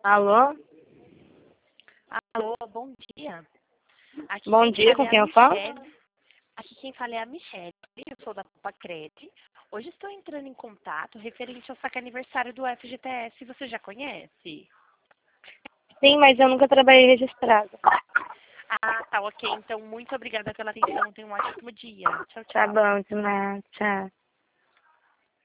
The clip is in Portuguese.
Alô? Alô, bom dia. Aqui Bom quem dia, fala com é a quem eu falo? Michelle. Aqui quem fala é a Michelle. Eu sou da Pacred. Hoje estou entrando em contato referente ao saque aniversário do FGTS. Você já conhece? Sim, mas eu nunca trabalhei registrado. Ah, tá ok. Então, muito obrigada pela atenção. Tenha um ótimo dia. Tchau, Tá tchau. bom, de nada. Tchau.